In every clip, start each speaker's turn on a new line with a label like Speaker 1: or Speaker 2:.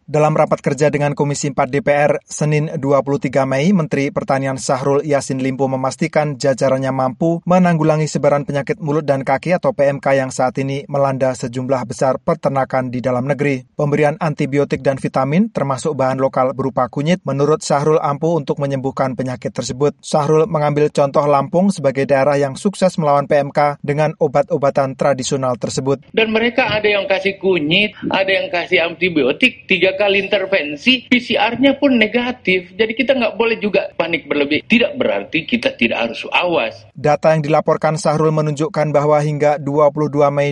Speaker 1: Dalam rapat kerja dengan Komisi 4 DPR, Senin 23 Mei, Menteri Pertanian Syahrul Yassin Limpo memastikan jajarannya mampu menanggulangi sebaran penyakit mulut dan kaki atau PMK yang saat ini melanda sejumlah besar peternakan di dalam negeri. Pemberian antibiotik dan vitamin, termasuk bahan lokal berupa kunyit, menurut Syahrul ampuh untuk menyembuhkan penyakit tersebut. Syahrul mengambil contoh Lampung sebagai daerah yang sukses melawan PMK dengan obat-obatan tradisional tersebut.
Speaker 2: Dan mereka ada yang kasih kunyit, ada yang kasih antibiotik, 3 kali intervensi, PCR-nya pun negatif. Jadi kita nggak boleh juga panik berlebih. Tidak berarti kita tidak harus awas.
Speaker 1: Data yang dilaporkan Syahrul menunjukkan bahwa hingga 22 Mei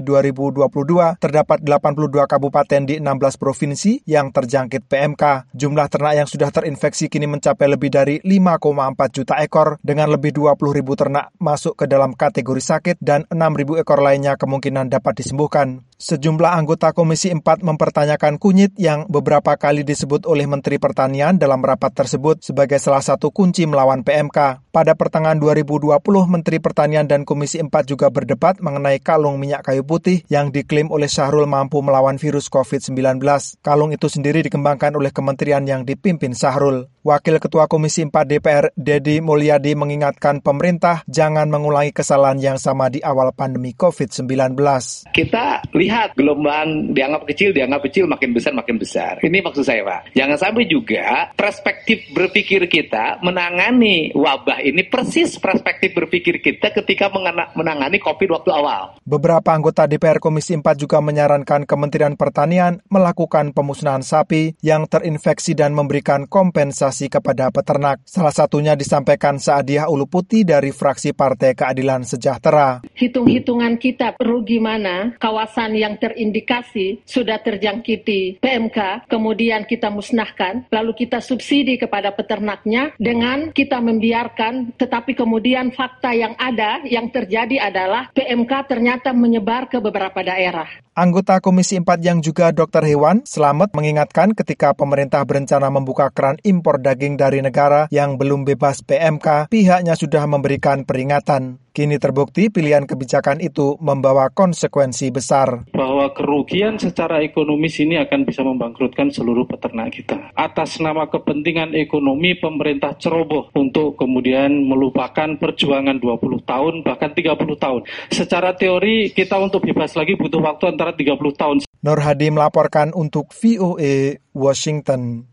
Speaker 1: 2022 terdapat 82 kabupaten di 16 provinsi yang terjangkit PMK. Jumlah ternak yang sudah terinfeksi kini mencapai lebih dari 5,4 juta ekor dengan lebih 20 ribu ternak masuk ke dalam kategori sakit dan 6 ribu ekor lainnya kemungkinan dapat disembuhkan. Sejumlah anggota Komisi 4 mempertanyakan kunyit yang beberapa kali disebut oleh Menteri Pertanian dalam rapat tersebut sebagai salah satu kunci melawan PMK. Pada pertengahan 2020, Menteri Pertanian dan Komisi 4 juga berdebat mengenai kalung minyak kayu putih yang diklaim oleh Syahrul mampu melawan virus COVID-19. Kalung itu sendiri dikembangkan oleh kementerian yang dipimpin Syahrul. Wakil Ketua Komisi 4 DPR, Deddy Mulyadi, mengingatkan pemerintah jangan mengulangi kesalahan yang sama di awal pandemi COVID-19.
Speaker 2: Kita lihat gelombang dianggap kecil, makin besar. Ini maksud saya, Pak. Jangan sampai juga perspektif berpikir kita menangani wabah ini persis perspektif berpikir kita ketika menangani COVID waktu awal.
Speaker 1: Beberapa anggota DPR Komisi 4 juga menyarankan Kementerian Pertanian melakukan pemusnahan sapi yang terinfeksi dan memberikan kompensasi kepada peternak. Salah satunya disampaikan Saadiah Uluputi dari fraksi Partai Keadilan Sejahtera.
Speaker 3: Hitung-hitungan kita rugi mana kawasan yang terindikasi sudah terjangkiti PMK, kemudian kita musnahkan, lalu kita subsidi kepada peternaknya dengan kita membiarkan, tetapi kemudian fakta yang ada, yang terjadi adalah PMK ternyata menyebar ke beberapa daerah.
Speaker 1: Anggota Komisi 4 yang juga dokter hewan, Slamet, mengingatkan ketika pemerintah berencana membuka keran impor daging dari negara yang belum bebas PMK, pihaknya sudah memberikan peringatan. Kini terbukti pilihan kebijakan itu membawa konsekuensi besar.
Speaker 4: Bahwa kerugian secara ekonomis ini akan bisa membangkrutkan seluruh peternak kita. Atas nama kepentingan ekonomi, pemerintah ceroboh untuk kemudian melupakan perjuangan 20 tahun, bahkan 30 tahun. Secara teori, kita untuk bebas lagi butuh waktu antara 30 tahun.
Speaker 1: Nur Hadi melaporkan untuk VOA Washington.